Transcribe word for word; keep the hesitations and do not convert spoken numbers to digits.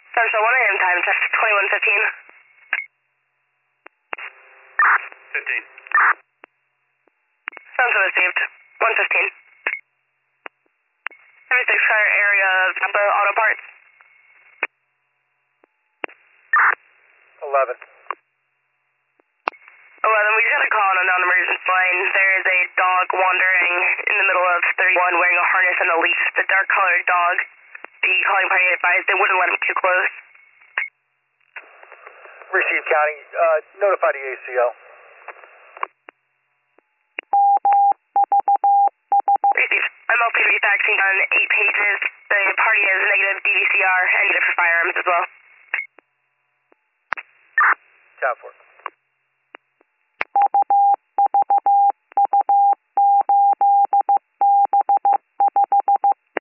Central one A M time, check twenty-one fifteen. fifteen. Central received, one fifteen. seventy-six car area of Tampa Auto Parts. eleven. eleven, we just had a call on a non-emergency line. There is a dog wandering in the middle of thirty-one wearing a harness and a leash. The dark-colored dog. The calling party advised they wouldn't let him too close. Received, County. Uh, notify the A C L. Received. I'm L P D faxing on eight pages. The party has negative D V C R and negative for firearms as well. Town four.